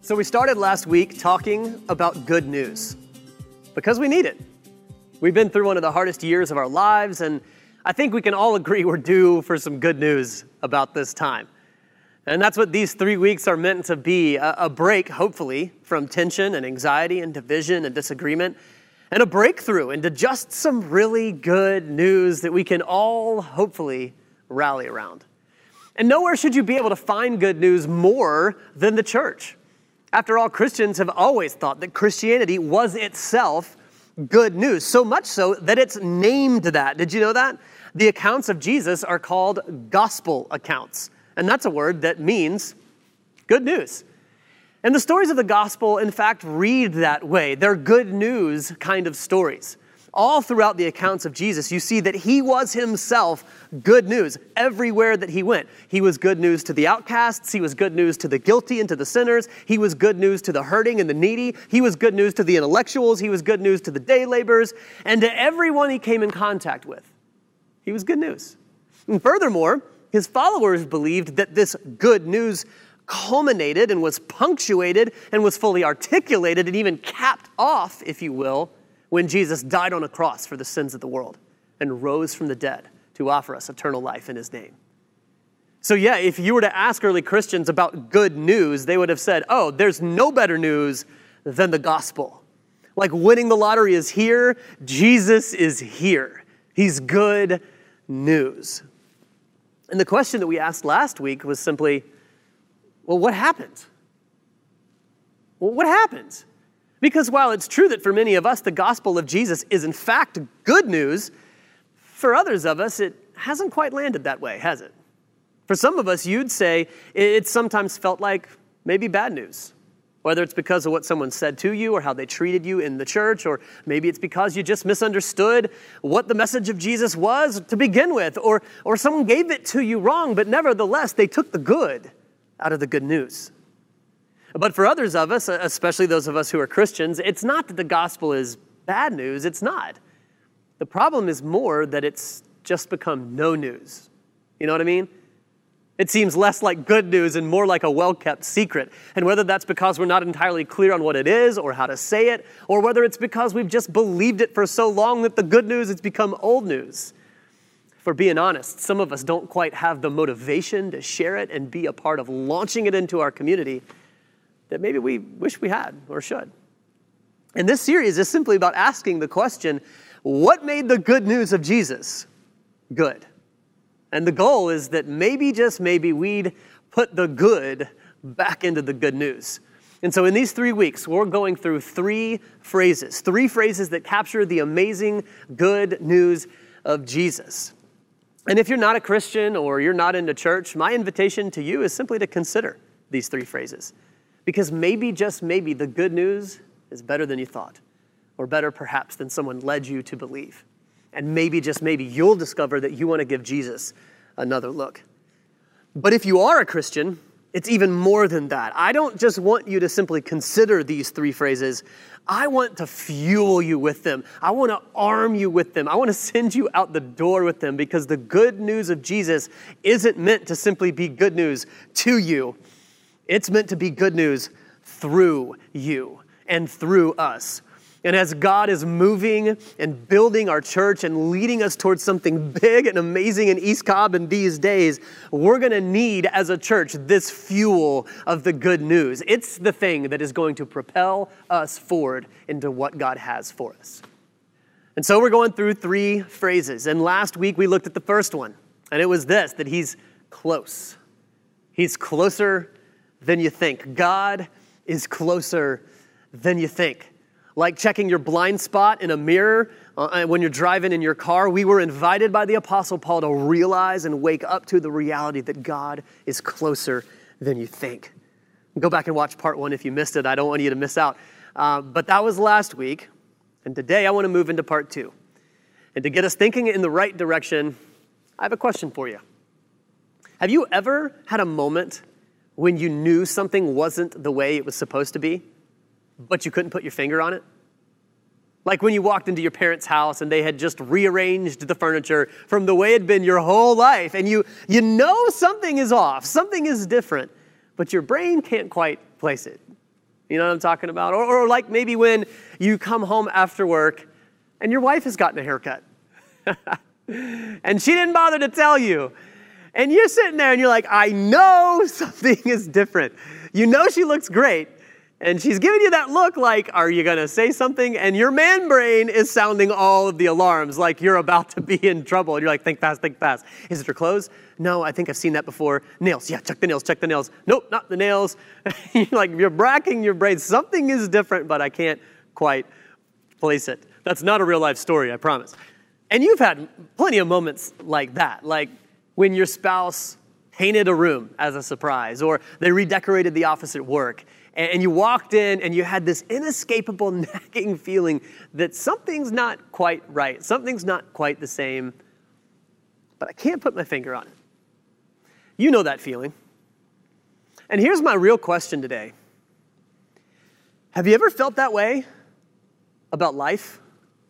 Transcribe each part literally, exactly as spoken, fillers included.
So we started last week talking about good news because we need it. We've been through one of the hardest years of our lives, and I think we can all agree we're due for some good news about this time. And that's what these three weeks are meant to be, a, a break, hopefully, from tension and anxiety and division and disagreement, and a breakthrough into just some really good news that we can all hopefully rally around. And nowhere should you be able to find good news more than the church. After all, Christians have always thought that Christianity was itself good news, so much so that it's named that. Did you know that? The accounts of Jesus are called gospel accounts, and that's a word that means good news. And the stories of the gospel, in fact, read that way. They're good news kind of stories. All throughout the accounts of Jesus, you see that he was himself good news everywhere that he went. He was good news to the outcasts. He was good news to the guilty and to the sinners. He was good news to the hurting and the needy. He was good news to the intellectuals. He was good news to the day laborers. And to everyone he came in contact with, he was good news. And furthermore, his followers believed that this good news culminated and was punctuated and was fully articulated and even capped off, if you will, when Jesus died on a cross for the sins of the world and rose from the dead to offer us eternal life in his name. So yeah, if you were to ask early Christians about good news, they would have said, oh, there's no better news than the gospel. Like winning the lottery is here, Jesus is here. He's good news. And the question that we asked last week was simply, well, what happened? Well, what happened? Because while it's true that for many of us, the gospel of Jesus is in fact good news, for others of us, it hasn't quite landed that way, has it? For some of us, you'd say it sometimes felt like maybe bad news, whether it's because of what someone said to you or how they treated you in the church, or maybe it's because you just misunderstood what the message of Jesus was to begin with, or, or someone gave it to you wrong, but nevertheless, they took the good out of the good news. But for others of us, especially those of us who are Christians, it's not that the gospel is bad news. It's not. The problem is more that it's just become no news. You know what I mean? It seems less like good news and more like a well-kept secret. And whether that's because we're not entirely clear on what it is or how to say it, or whether it's because we've just believed it for so long that the good news has become old news. For being honest, some of us don't quite have the motivation to share it and be a part of launching it into our community that maybe we wish we had or should. And this series is simply about asking the question, what made the good news of Jesus good? And the goal is that maybe, just maybe, we'd put the good back into the good news. And so in these three weeks, we're going through three phrases, three phrases that capture the amazing good news of Jesus. And if you're not a Christian or you're not into church, my invitation to you is simply to consider these three phrases. Because maybe, just maybe, the good news is better than you thought, or better perhaps than someone led you to believe. And maybe, just maybe, you'll discover that you want to give Jesus another look. But if you are a Christian, it's even more than that. I don't just want you to simply consider these three phrases. I want to fuel you with them. I want to arm you with them. I want to send you out the door with them, because the good news of Jesus isn't meant to simply be good news to you. It's meant to be good news through you and through us. And as God is moving and building our church and leading us towards something big and amazing in East Cobb in these days, we're going to need, as a church, this fuel of the good news. It's the thing that is going to propel us forward into what God has for us. And so we're going through three phrases. And last week we looked at the first one, and it was this, that he's close. He's closer than you think. God is closer than you think. Like checking your blind spot in a mirror uh, when you're driving in your car, we were invited by the Apostle Paul to realize and wake up to the reality that God is closer than you think. Go back and watch part one if you missed it. I don't want you to miss out. Uh, but that was last week, and today I want to move into part two. And to get us thinking in the right direction, I have a question for you. Have you ever had a moment when you knew something wasn't the way it was supposed to be, but you couldn't put your finger on it? Like when you walked into your parents' house and they had just rearranged the furniture from the way it had been your whole life, and you, you know something is off, something is different, but your brain can't quite place it. You know what I'm talking about? Or, or like maybe when you come home after work and your wife has gotten a haircut. And she didn't bother to tell you. And you're sitting there and you're like, I know something is different. You know she looks great. And she's giving you that look like, are you going to say something? And your man brain is sounding all of the alarms like you're about to be in trouble. And you're like, think fast, think fast. Is it her clothes? No, I think I've seen that before. Nails. Yeah, check the nails, check the nails. Nope, not the nails. You're like, you're bracking your brain. Something is different, but I can't quite place it. That's not a real life story, I promise. And you've had plenty of moments like that, like when your spouse painted a room as a surprise, or they redecorated the office at work, and you walked in and you had this inescapable nagging feeling that something's not quite right, something's not quite the same, but I can't put my finger on it. You know that feeling. And here's my real question today. Have you ever felt that way about life?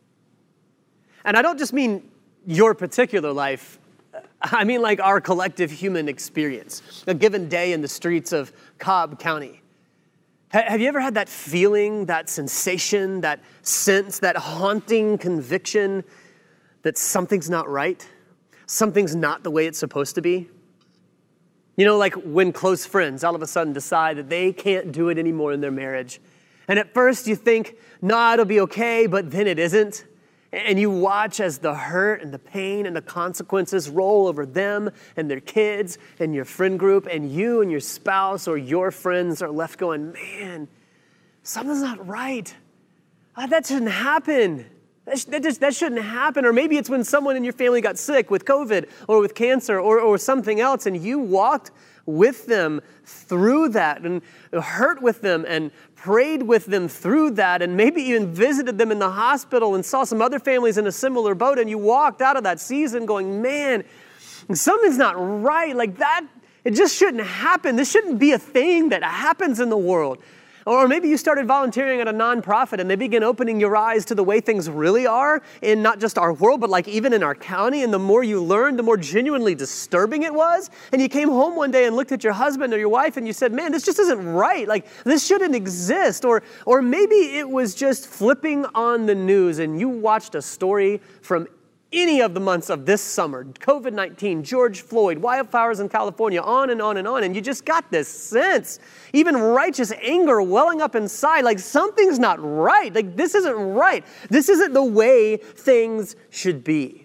And I don't just mean your particular life. I mean like our collective human experience, a given day in the streets of Cobb County. Have you ever had that feeling, that sensation, that sense, that haunting conviction that something's not right? Something's not the way it's supposed to be? You know, like when close friends all of a sudden decide that they can't do it anymore in their marriage. And at first you think, nah, it'll be okay, but then it isn't. And you watch as the hurt and the pain and the consequences roll over them and their kids and your friend group, and you and your spouse or your friends are left going, man, something's not right. Uh, that shouldn't happen. That, sh- that, just, that shouldn't happen. Or maybe it's when someone in your family got sick with COVID or with cancer or, or something else, and you walked with them through that and hurt with them and prayed with them through that, and maybe even visited them in the hospital and saw some other families in a similar boat, and you walked out of that season going, man, something's not right. Like that, it just shouldn't happen. This shouldn't be a thing that happens in the world. Or maybe you started volunteering at a nonprofit and they begin opening your eyes to the way things really are in not just our world, but like even in our county. And the more you learned, the more genuinely disturbing it was. And you came home one day and looked at your husband or your wife and you said, man, this just isn't right. Like this shouldn't exist. Or, or maybe it was just flipping on the news and you watched a story from any of the months of this summer, COVID nineteen, George Floyd, wildfires in California, on and on and on, and you just got this sense, even righteous anger welling up inside, like something's not right, like this isn't right, this isn't the way things should be.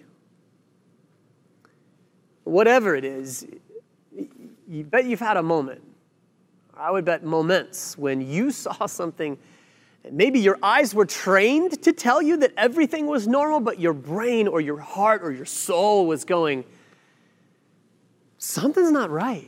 Whatever it is, you bet you've had a moment, I would bet moments, when you saw something. Maybe your eyes were trained to tell you that everything was normal, but your brain or your heart or your soul was going, something's not right.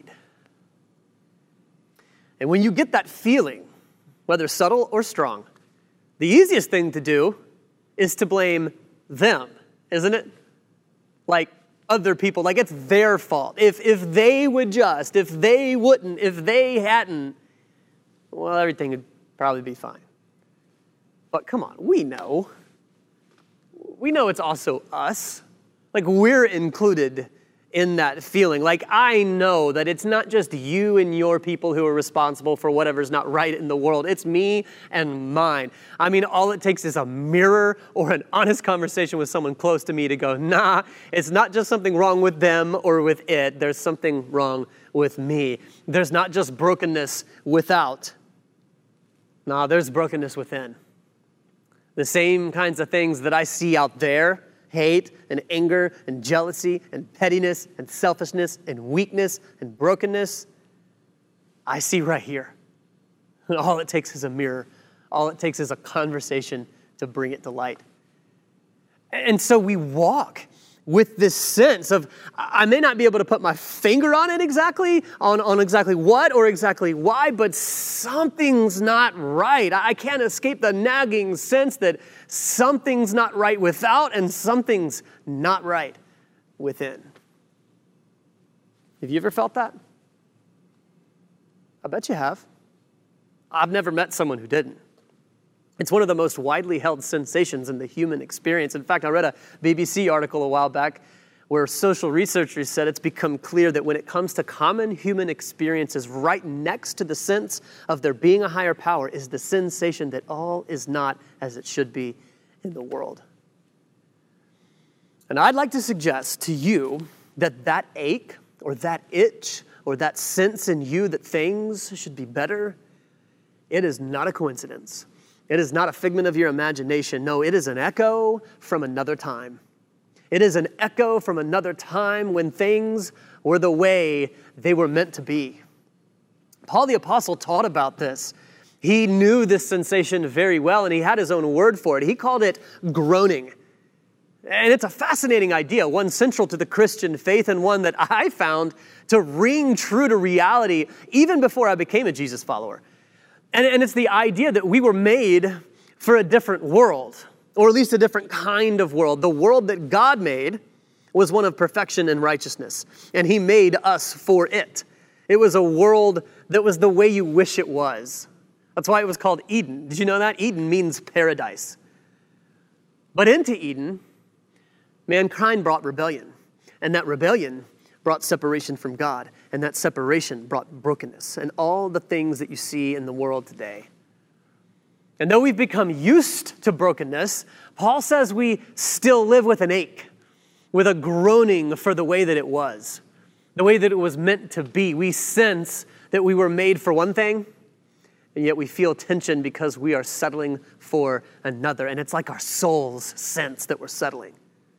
And when you get that feeling, whether subtle or strong, the easiest thing to do is to blame them, isn't it? Like other people, like it's their fault. If, if they would just, if they wouldn't, if they hadn't, well, everything would probably be fine. But come on, we know. We know it's also us. Like we're included in that feeling. Like I know that it's not just you and your people who are responsible for whatever's not right in the world. It's me and mine. I mean, all it takes is a mirror or an honest conversation with someone close to me to go, nah, it's not just something wrong with them or with it. There's something wrong with me. There's not just brokenness without. Nah, there's brokenness within. The same kinds of things that I see out there, hate and anger and jealousy and pettiness and selfishness and weakness and brokenness, I see right here. And all it takes is a mirror. All it takes is a conversation to bring it to light. And so we walk with this sense of, I may not be able to put my finger on it exactly, on, on exactly what or exactly why, but something's not right. I can't escape the nagging sense that something's not right without and something's not right within. Have you ever felt that? I bet you have. I've never met someone who didn't. It's one of the most widely held sensations in the human experience. In fact, I read a B B C article a while back where social researchers said it's become clear that when it comes to common human experiences, right next to the sense of there being a higher power is the sensation that all is not as it should be in the world. And I'd like to suggest to you that that ache or that itch or that sense in you that things should be better, it is not a coincidence. It is not a figment of your imagination. No, it is an echo from another time. It is an echo from another time when things were the way they were meant to be. Paul the Apostle taught about this. He knew this sensation very well, and he had his own word for it. He called it groaning. And it's a fascinating idea, one central to the Christian faith and one that I found to ring true to reality even before I became a Jesus follower. And, and it's the idea that we were made for a different world, or at least a different kind of world. The world that God made was one of perfection and righteousness, and he made us for it. It was a world that was the way you wish it was. That's why it was called Eden. Did you know that? Eden means paradise. But into Eden, mankind brought rebellion, and that rebellion brought separation from God, and that separation brought brokenness and all the things that you see in the world today. And though we've become used to brokenness, Paul says we still live with an ache, with a groaning for the way that it was, the way that it was meant to be. We sense that we were made for one thing, and yet we feel tension because we are settling for another. And it's like our souls sense that we're settling.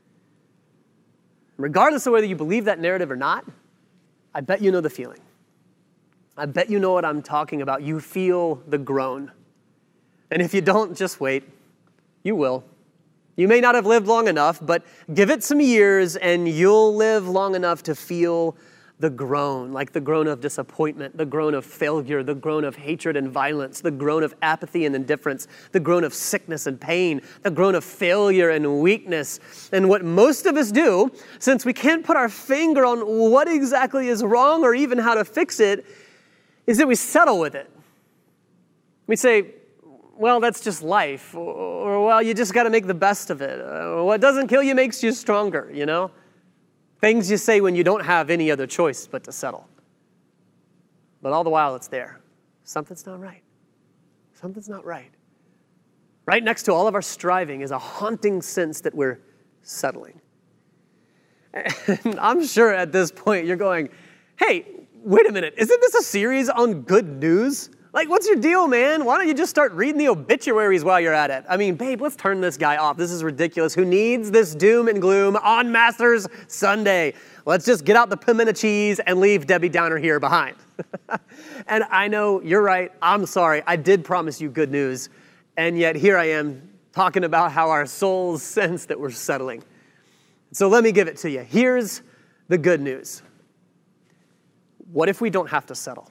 Regardless of whether you believe that narrative or not, I bet you know the feeling. I bet you know what I'm talking about. You feel the groan. And if you don't, just wait. You will. You may not have lived long enough, but give it some years and you'll live long enough to feel the groan, like the groan of disappointment, the groan of failure, the groan of hatred and violence, the groan of apathy and indifference, the groan of sickness and pain, the groan of failure and weakness. And what most of us do, since we can't put our finger on what exactly is wrong or even how to fix it, is that we settle with it. We say, well, that's just life, or, or well, you just got to make the best of it. Uh, what doesn't kill you makes you stronger, you know? Things you say when you don't have any other choice but to settle. But all the while it's there. Something's not right. Something's not right. Right next to all of our striving is a haunting sense that we're settling. And I'm sure at this point you're going, hey, wait a minute, isn't this a series on good news? Like, what's your deal, man? Why don't you just start reading the obituaries while you're at it? I mean, babe, let's turn this guy off. This is ridiculous. Who needs this doom and gloom on Masters Sunday? Let's just get out the pimento cheese and leave Debbie Downer here behind. And I know, you're right. I'm sorry. I did promise you good news. And yet here I am talking about how our souls sense that we're settling. So let me give it to you. Here's the good news. What if we don't have to settle?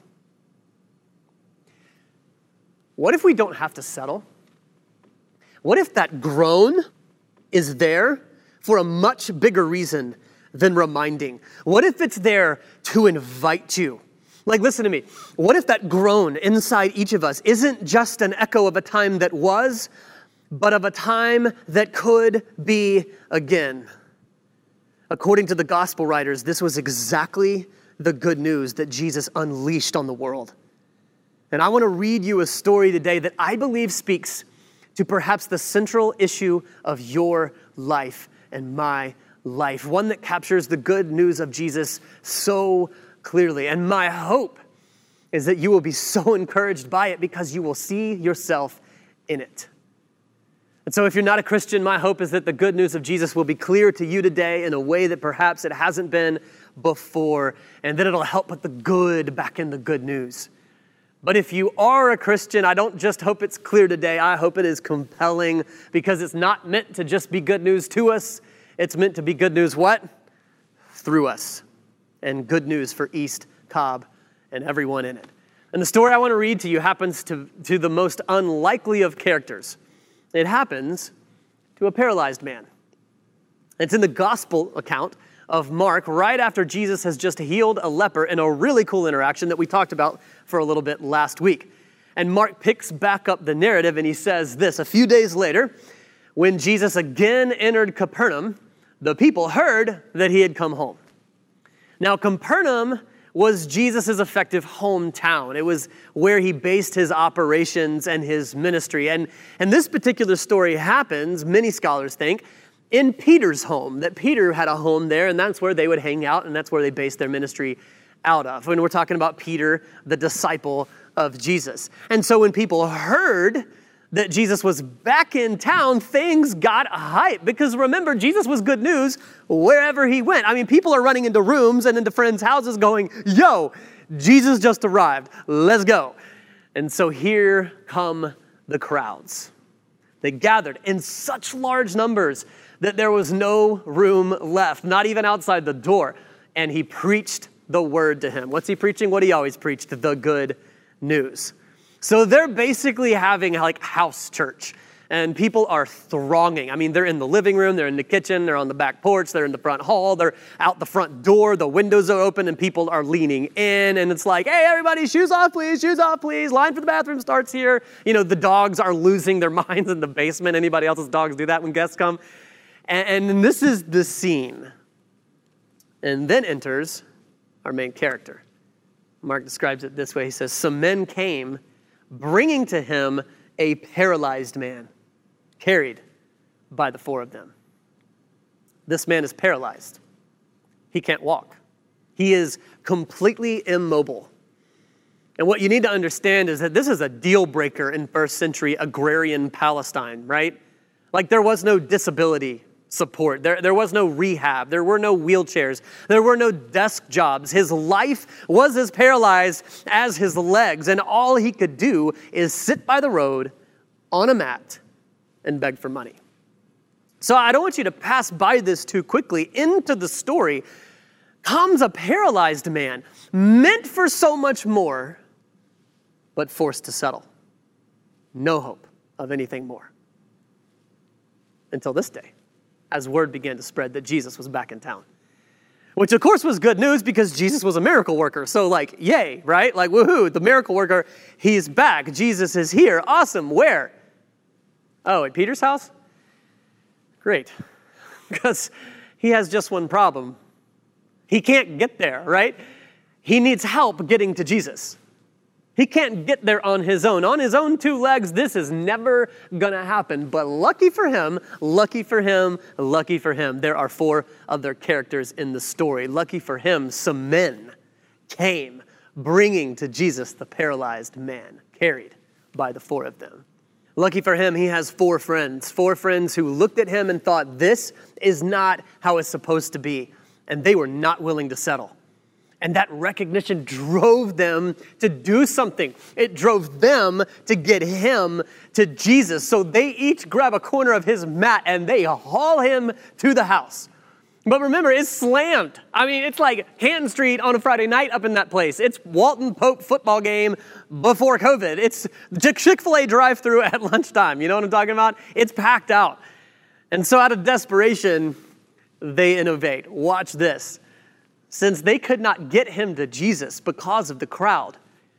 What if we don't have to settle? What if that groan is there for a much bigger reason than reminding? What if it's there to invite you? Like, listen to me. What if that groan inside each of us isn't just an echo of a time that was, but of a time that could be again? According to the gospel writers, this was exactly the good news that Jesus unleashed on the world. And I want to read you a story today that I believe speaks to perhaps the central issue of your life and my life, one that captures the good news of Jesus so clearly. And my hope is that you will be so encouraged by it because you will see yourself in it. And so if you're not a Christian, my hope is that the good news of Jesus will be clear to you today in a way that perhaps it hasn't been before, and that it'll help put the good back in the good news. But if you are a Christian, I don't just hope it's clear today. I hope it is compelling because it's not meant to just be good news to us. It's meant to be good news what? Through us. And good news for East Cobb and everyone in it. And the story I want to read to you happens to, to the most unlikely of characters. It happens to a paralyzed man. It's in the gospel account of Mark right after Jesus has just healed a leper in a really cool interaction that we talked about for a little bit last week. And Mark picks back up the narrative and he says this: a few days later, when Jesus again entered Capernaum, the people heard that he had come home. Now, Capernaum was Jesus' effective hometown. It was where he based his operations and his ministry. And, and this particular story happens, many scholars think, in Peter's home, that Peter had a home there, and that's where they would hang out, and that's where they based their ministry out of. When we're talking about Peter, the disciple of Jesus. And so when people heard that Jesus was back in town, things got hype. Because remember, Jesus was good news wherever he went. I mean, people are running into rooms and into friends' houses going, yo, Jesus just arrived. Let's go. And so here come the crowds. They gathered in such large numbers that there was no room left, not even outside the door. And he preached the word to him. What's he preaching? What he always preached, the good news. So they're basically having like house church, and people are thronging. I mean, they're in the living room, they're in the kitchen, they're on the back porch, they're in the front hall, they're out the front door, the windows are open, and people are leaning in, and it's like, hey, everybody, shoes off, please, shoes off, please. Line for the bathroom starts here. You know, the dogs are losing their minds in the basement. Anybody else's dogs do that when guests come? And, and this is the scene. And then enters our main character. Mark describes it this way. He says, some men came bringing to him a paralyzed man, carried by the four of them. This man is paralyzed. He can't walk. He is completely immobile. And what you need to understand is that this is a deal breaker in first century agrarian Palestine, right? Like there was no disability support. There, there was no rehab. There were no wheelchairs. There were no desk jobs. His life was as paralyzed as his legs, and all he could do is sit by the road on a mat and beg for money. So I don't want you to pass by this too quickly. Into the story comes a paralyzed man, meant for so much more, but forced to settle. No hope of anything more. Until this day, as word began to spread that Jesus was back in town. Which of course was good news because Jesus was a miracle worker. So like, yay, right? Like, woohoo, the miracle worker, he's back. Jesus is here. Awesome. Where? Oh, at Peter's house? Great. Because he has just one problem. He can't get there, right? He needs help getting to Jesus. He can't get there on his own. On his own two legs, this is never gonna happen. But lucky for him, lucky for him, lucky for him, there are four other characters in the story. Lucky for him, some men came bringing to Jesus the paralyzed man, carried by the four of them. Lucky for him, he has four friends, four friends who looked at him and thought, this is not how it's supposed to be. And they were not willing to settle. And that recognition drove them to do something. It drove them to get him to Jesus. So they each grab a corner of his mat and they haul him to the house. But remember, it's slammed. I mean, it's like Canton Street on a Friday night up in that place. It's Walton Pope football game before COVID. It's Chick-fil-A drive-thru at lunchtime. You know what I'm talking about? It's packed out. And so out of desperation, they innovate. Watch this. Since they could not get him to Jesus because of the crowd,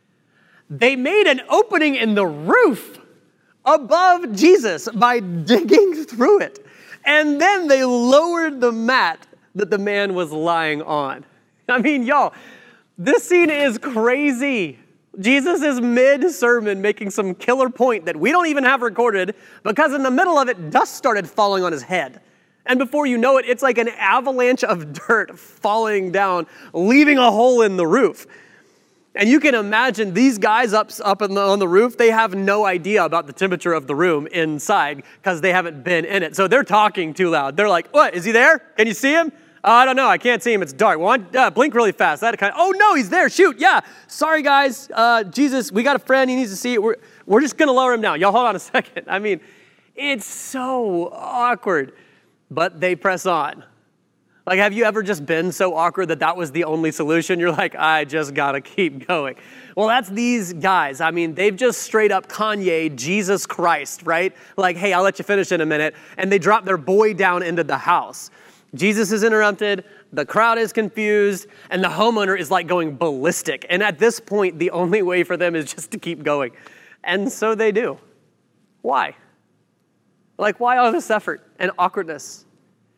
they made an opening in the roof above Jesus by digging through it. And then they lowered the mat that the man was lying on. I mean, y'all, this scene is crazy. Jesus is mid-sermon making some killer point that we don't even have recorded because in the middle of it, dust started falling on his head. And before you know it, it's like an avalanche of dirt falling down, leaving a hole in the roof. And you can imagine these guys up, up on, the, on the roof, they have no idea about the temperature of the room inside because they haven't been in it. So they're talking too loud. They're like, what, is he there? Can you see him? Oh, I don't know. I can't see him. It's dark. Well, uh, blink really fast. That kind of, oh, no, he's there. Shoot. Yeah. Sorry, guys. Uh, Jesus, we got a friend. He needs to see it. We're, we're just going to lower him down. Y'all hold on a second. I mean, it's so awkward. But they press on. Like, have you ever just been so awkward that that was the only solution? You're like, I just gotta keep going. Well, that's these guys. I mean, they've just straight up Kanye Jesus Christ, right? Like, hey, I'll let you finish in a minute. And they drop their boy down into the house. Jesus is interrupted, the crowd is confused, and the homeowner is like going ballistic. And at this point, the only way for them is just to keep going. And so they do. Why? Like, why all this effort and awkwardness?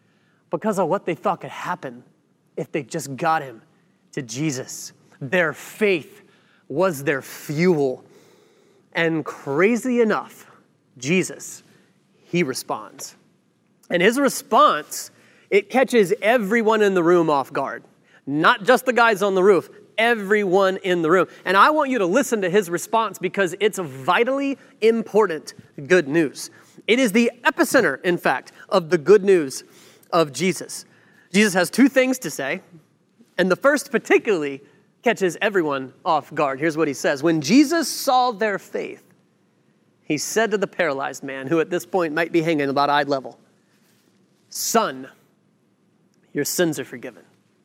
because of what they thought could happen if they just got him to Jesus. Their faith was their fuel. And crazy enough, Jesus, he responds. And his response, it catches everyone in the room off guard. Not just the guys on the roof, everyone in the room. And I want you to listen to his response because it's vitally important good news. It is the epicenter, in fact, of the good news of Jesus. Jesus has two things to say, and the first particularly catches everyone off guard. Here's what he says. When Jesus saw their faith, he said to the paralyzed man, who at this point might be hanging about eye level, "Son, your sins are forgiven."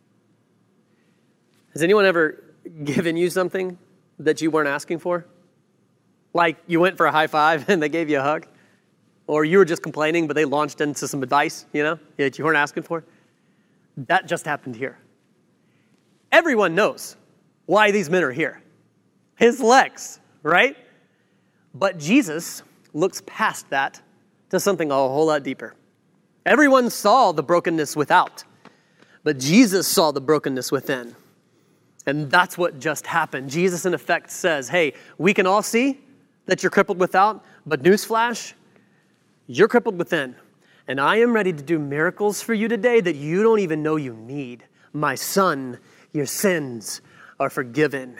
Has anyone ever given you something that you weren't asking for? Like you went for a high five and they gave you a hug? Or you were just complaining, but they launched into some advice, you know, that you weren't asking for? That just happened here. Everyone knows why these men are here. His legs, right? But Jesus looks past that to something a whole lot deeper. Everyone saw the brokenness without, but Jesus saw the brokenness within. And that's what just happened. Jesus, in effect, says, hey, we can all see that you're crippled without, but newsflash, you're crippled within. And I am ready to do miracles for you today that you don't even know you need. My son, your sins are forgiven.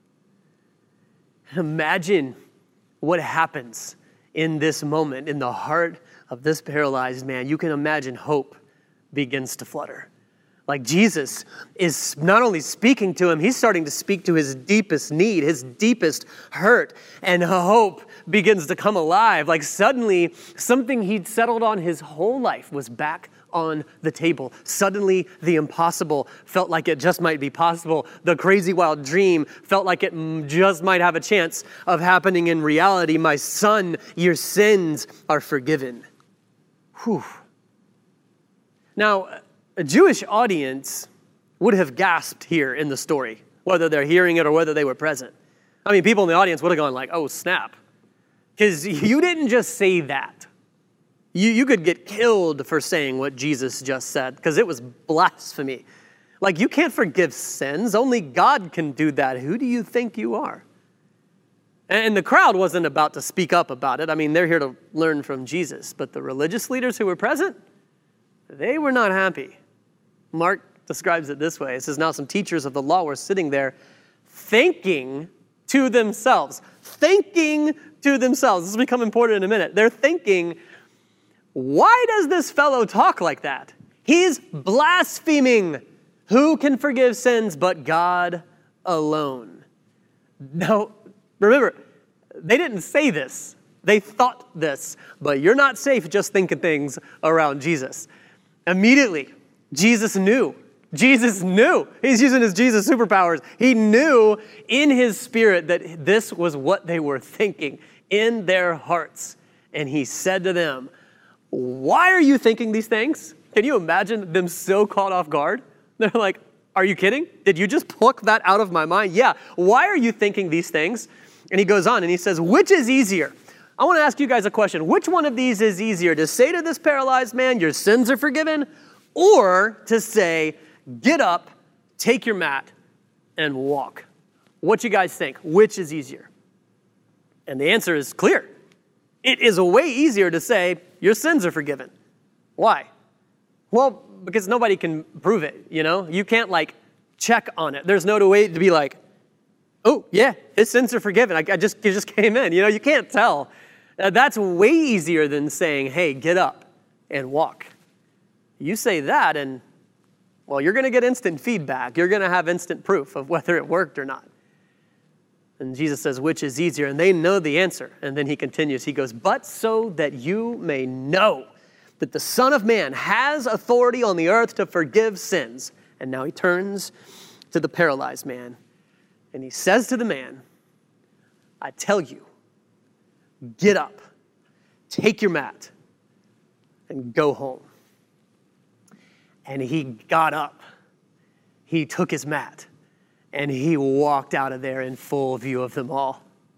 Imagine what happens in this moment in the heart of this paralyzed man. You can imagine hope begins to flutter. Like Jesus is not only speaking to him, he's starting to speak to his deepest need, his deepest hurt, and hope begins to come alive. Like suddenly, something he'd settled on his whole life was back on the table. Suddenly, the impossible felt like it just might be possible. The crazy wild dream felt like it just might have a chance of happening in reality. My son, your sins are forgiven. Whew. Now, a Jewish audience would have gasped here in the story, whether they're hearing it or whether they were present. I mean, people in the audience would have gone like, oh, snap. Because you didn't just say that. You, you could get killed for saying what Jesus just said, because it was blasphemy. Like, you can't forgive sins. Only God can do that. Who do you think you are? And the crowd wasn't about to speak up about it. I mean, they're here to learn from Jesus. But the religious leaders who were present, they were not happy. Mark describes it this way. It says, now some teachers of the law were sitting there thinking to themselves. Thinking to themselves. This will become important in a minute. They're thinking, why does this fellow talk like that? He's blaspheming. Who can forgive sins but God alone? Now, remember, they didn't say this. They thought this. But you're not safe just thinking things around Jesus. Immediately, Jesus knew. Jesus knew. He's using his Jesus superpowers. He knew in his spirit that this was what they were thinking in their hearts. And he said to them, why are you thinking these things? Can you imagine them so caught off guard? They're like, are you kidding? Did you just pluck that out of my mind? Yeah. Why are you thinking these things? And he goes on and he says, which is easier? I want to ask you guys a question. Which one of these is easier? To say to this paralyzed man, your sins are forgiven? Or to say, get up, take your mat, and walk? What you guys think? Which is easier? And the answer is clear. It is way easier to say, your sins are forgiven. Why? Well, because nobody can prove it, you know? You can't, like, check on it. There's no way to be like, oh, yeah, his sins are forgiven. I, I just, it just came in. You know, you can't tell. Uh, that's way easier than saying, hey, get up and walk. You say that and, well, you're going to get instant feedback. You're going to have instant proof of whether it worked or not. And Jesus says, which is easier? And they know the answer. And then he continues. He goes, but so that you may know that the Son of Man has authority on the earth to forgive sins. And now he turns to the paralyzed man. And he says to the man, I tell you, get up, take your mat, and go home. And he got up. He took his mat, and he walked out of there in full view of them all.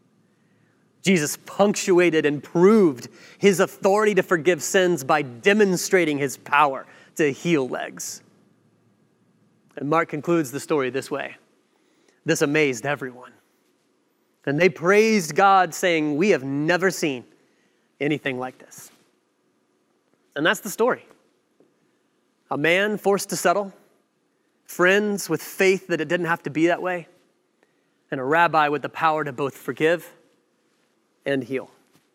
Jesus punctuated and proved his authority to forgive sins by demonstrating his power to heal legs. And Mark concludes the story this way. This amazed everyone. And they praised God, saying, "We have never seen anything like this." And that's the story. A man forced to settle, friends with faith that it didn't have to be that way, and a rabbi with the power to both forgive and heal.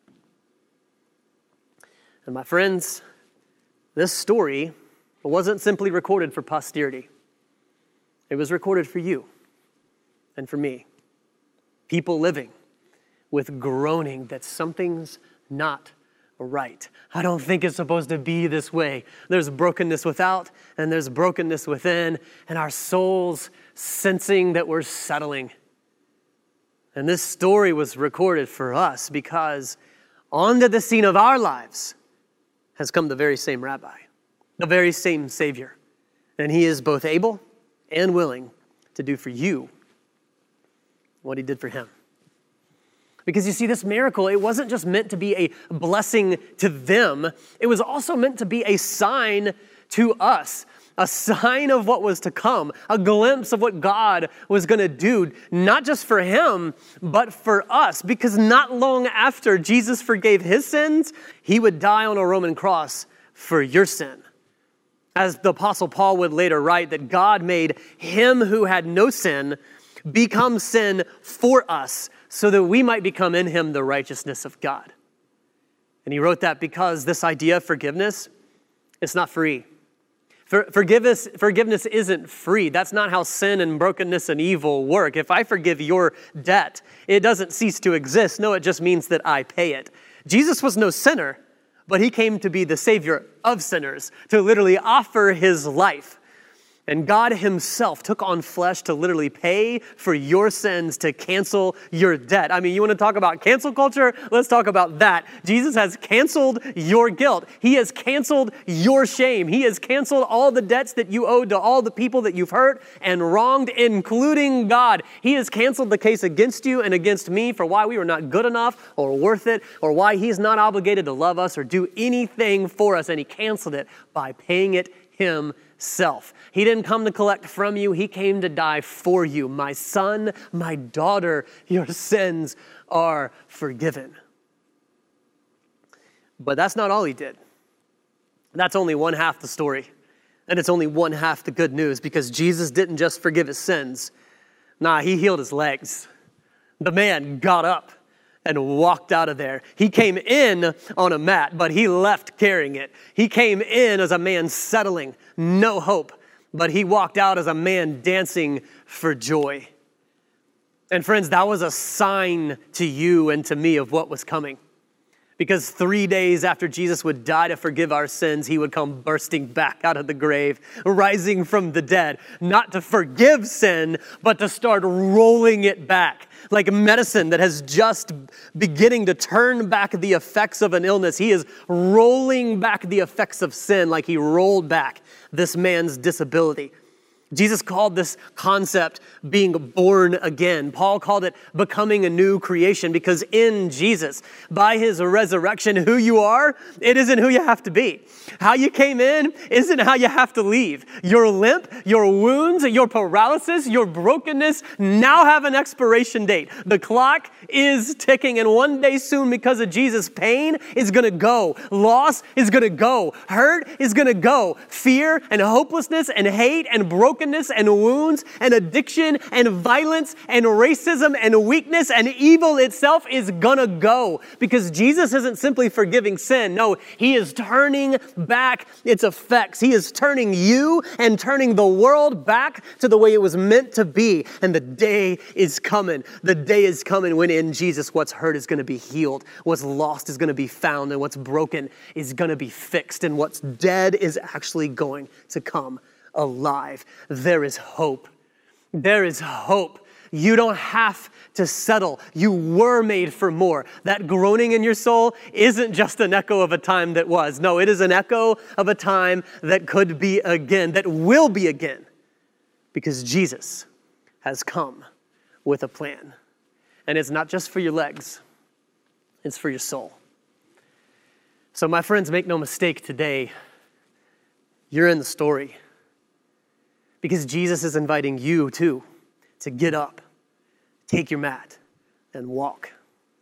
And my friends, this story wasn't simply recorded for posterity. It was recorded for you and for me. People living with groaning that something's not right. I don't think it's supposed to be this way. There's brokenness without and there's brokenness within, and our souls sensing that we're settling. And this story was recorded for us because onto the scene of our lives has come the very same rabbi, the very same Savior. And he is both able and willing to do for you what he did for him. Because you see, this miracle, it wasn't just meant to be a blessing to them. It was also meant to be a sign to us, a sign of what was to come, a glimpse of what God was going to do, not just for him, but for us. Because not long after Jesus forgave his sins, he would die on a Roman cross for your sin. As the Apostle Paul would later write, that God made him who had no sin become sin for us, so that we might become in him the righteousness of God. And he wrote that because this idea of forgiveness, it's not free. For, forgiveness, forgiveness isn't free. That's not how sin and brokenness and evil work. If I forgive your debt, it doesn't cease to exist. No, it just means that I pay it. Jesus was no sinner, but he came to be the Savior of sinners, to literally offer his life. And God himself took on flesh to literally pay for your sins, to cancel your debt. I mean, you want to talk about cancel culture? Let's talk about that. Jesus has canceled your guilt. He has canceled your shame. He has canceled all the debts that you owed to all the people that you've hurt and wronged, including God. He has canceled the case against you and against me for why we were not good enough or worth it, or why he's not obligated to love us or do anything for us. And he canceled it by paying it himself. He didn't come to collect from you. He came to die for you. My son, my daughter, your sins are forgiven. But that's not all he did. That's only one half the story. And it's only one half the good news, because Jesus didn't just forgive his sins. Nah, he healed his legs. The man got up and walked out of there. He came in on a mat, but he left carrying it. He came in as a man settling, no hope, but he walked out as a man dancing for joy. And friends, that was a sign to you and to me of what was coming. Because three days after Jesus would die to forgive our sins, he would come bursting back out of the grave, rising from the dead, not to forgive sin, but to start rolling it back. Like medicine that has just beginning to turn back the effects of an illness. He is rolling back the effects of sin like he rolled back this man's disability. Jesus called this concept being born again. Paul called it becoming a new creation, because in Jesus, by his resurrection, who you are, it isn't who you have to be. How you came in isn't how you have to leave. Your limp, your wounds, your paralysis, your brokenness now have an expiration date. The clock is ticking, and one day soon, because of Jesus, pain is going to go. Loss is going to go. Hurt is going to go. Fear and hopelessness and hate and brokenness and wounds and addiction and violence and racism and weakness and evil itself is gonna go, because Jesus isn't simply forgiving sin. No, he is turning back its effects. He is turning you and turning the world back to the way it was meant to be. And the day is coming. The day is coming when in Jesus what's hurt is gonna be healed, what's lost is gonna be found, and what's broken is gonna be fixed, and what's dead is actually going to come alive. There is hope. There is hope. You don't have to settle. You were made for more. That groaning in your soul isn't just an echo of a time that was. No, it is an echo of a time that could be again, that will be again, because Jesus has come with a plan. And it's not just for your legs. It's for your soul. So my friends, make no mistake today, You're in the story. Because Jesus is inviting you too to get up, take your mat, and walk.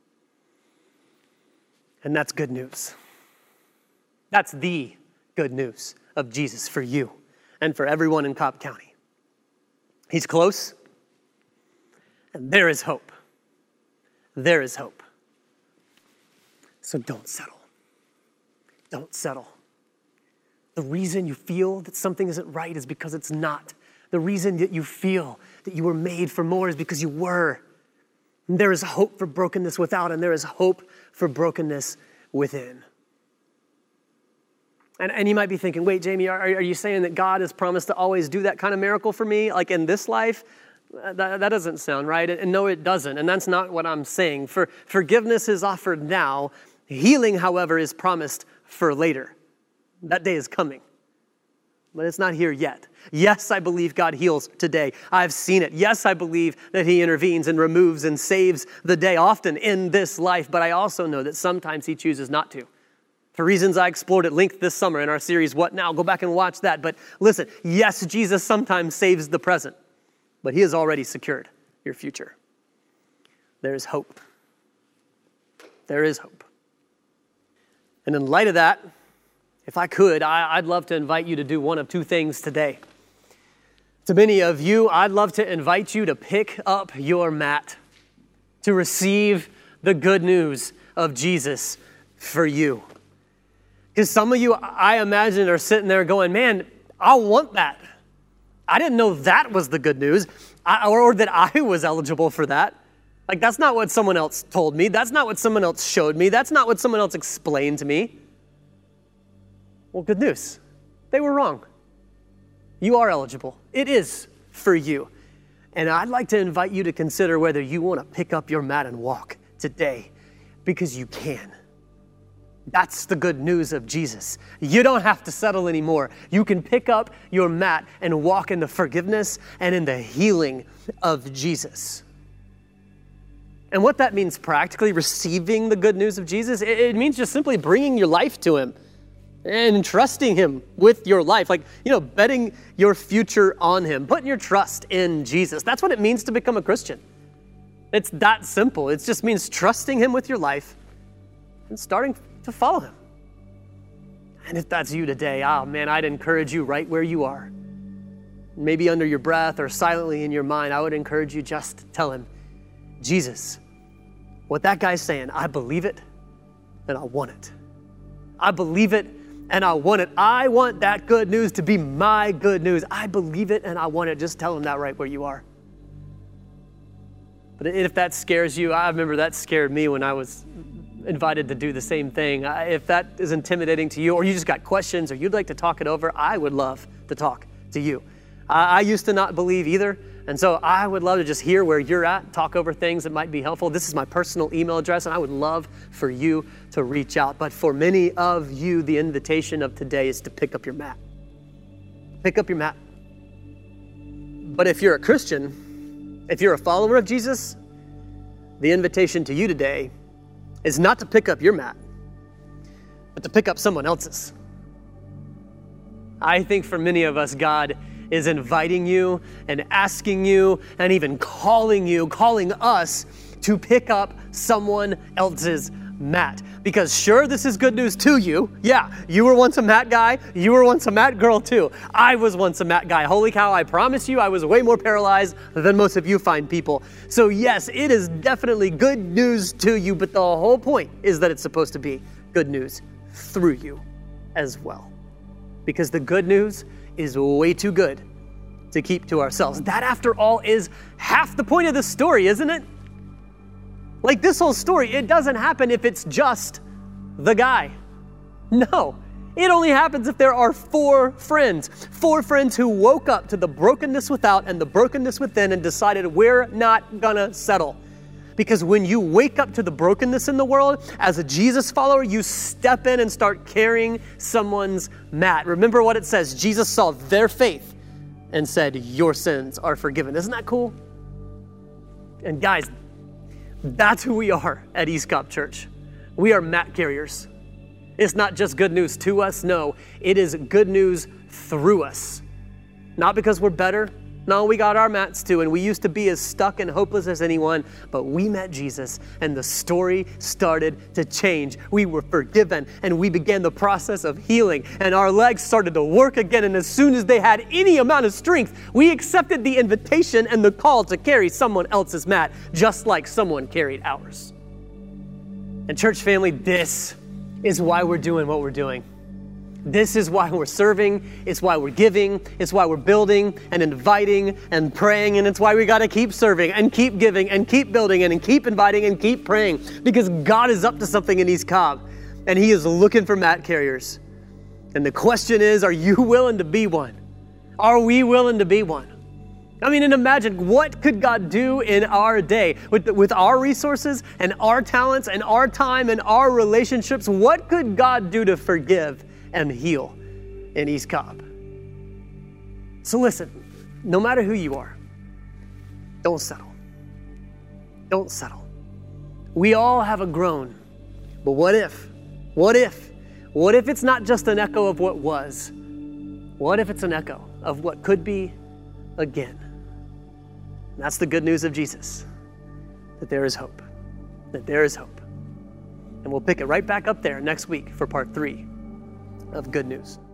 And that's good news. That's the good news of Jesus for you and for everyone in Cobb County. He's close, and there is hope. There is hope. So don't settle. Don't settle. The reason you feel that something isn't right is because it's not. The reason that you feel that you were made for more is because you were. And there is hope for brokenness without, and there is hope for brokenness within. And, and you might be thinking, wait, Jamie, are, are you saying that God has promised to always do that kind of miracle for me, like in this life? That, that doesn't sound right. And no, it doesn't. And that's not what I'm saying. For forgiveness is offered now. Healing, however, is promised for later. That day is coming. But it's not here yet. Yes, I believe God heals today. I've seen it. Yes, I believe that he intervenes and removes and saves the day often in this life. But I also know that sometimes he chooses not to. For reasons I explored at length this summer in our series, What Now? Go back and watch that. But listen, yes, Jesus sometimes saves the present, but he has already secured your future. There is hope. There is hope. And in light of that, if I could, I, I'd love to invite you to do one of two things today. To many of you, I'd love to invite you to pick up your mat, to receive the good news of Jesus for you. Because some of you, I imagine, are sitting there going, man, I want that. I didn't know that was the good news, I, or that I was eligible for that. Like, that's not what someone else told me. That's not what someone else showed me. That's not what someone else explained to me. Well, good news. They were wrong. You are eligible. It is for you. And I'd like to invite you to consider whether you want to pick up your mat and walk today, because you can. That's the good news of Jesus. You don't have to settle anymore. You can pick up your mat and walk in the forgiveness and in the healing of Jesus. And what that means practically, receiving the good news of Jesus, it, it means just simply bringing your life to him and trusting him with your life. Like, you know, betting your future on him, putting your trust in Jesus. That's what it means to become a Christian. It's that simple. It just means trusting him with your life and starting to follow him. And if that's you today, oh man, I'd encourage you right where you are. Maybe under your breath or silently in your mind, I would encourage you just to tell him, Jesus, what that guy's saying, I believe it and I want it. I believe it and I want it. I want that good news to be my good news. I believe it and I want it. Just tell him that right where you are. But if that scares you, I remember that scared me when I was invited to do the same thing. If that is intimidating to you, or you just got questions, or you'd like to talk it over, I would love to talk to you. I used to not believe either, and so I would love to just hear where you're at, talk over things that might be helpful. This is my personal email address, and I would love for you to reach out. But for many of you, the invitation of today is to pick up your mat. Pick up your mat. But if you're a Christian, if you're a follower of Jesus, the invitation to you today is not to pick up your mat, but to pick up someone else's. I think for many of us, God is inviting you and asking you and even calling you, calling us to pick up someone else's mat. Because sure, this is good news to you. Yeah, you were once a mat guy. You were once a mat girl too. I was once a mat guy. Holy cow, I promise you, I was way more paralyzed than most of you fine people. So yes, it is definitely good news to you, but the whole point is that it's supposed to be good news through you as well. Because the good news is way too good to keep to ourselves. That, after all, is half the point of the story, isn't it? Like, this whole story, it doesn't happen if it's just the guy. No, it only happens if there are four friends. Four friends who woke up to the brokenness without and the brokenness within and decided, we're not gonna settle. Because when you wake up to the brokenness in the world, as a Jesus follower, you step in and start carrying someone's mat. Remember what it says. Jesus saw their faith and said, your sins are forgiven. Isn't that cool? And guys, that's who we are at East Cobb Church. We are mat carriers. It's not just good news to us. No, it is good news through us. Not because we're better. No, we got our mats too, and we used to be as stuck and hopeless as anyone, but we met Jesus, and the story started to change. We were forgiven, and we began the process of healing, and our legs started to work again, and as soon as they had any amount of strength, we accepted the invitation and the call to carry someone else's mat, just like someone carried ours. And church family, this is why we're doing what we're doing. This is why we're serving, it's why we're giving, it's why we're building and inviting and praying, and it's why we gotta keep serving and keep giving and keep building and keep inviting and keep praying, because God is up to something in East Cobb, and He is looking for mat carriers. And the question is, are you willing to be one? Are we willing to be one? I mean, and imagine, what could God do in our day with, the, with our resources and our talents and our time and our relationships? What could God do to forgive and heal in East Cobb? So listen, no matter who you are, don't settle. Don't settle. We all have a groan, but what if, what if, what if it's not just an echo of what was? What if it's an echo of what could be again? And that's the good news of Jesus, that there is hope, that there is hope. And we'll pick it right back up there next week for part three of Good News.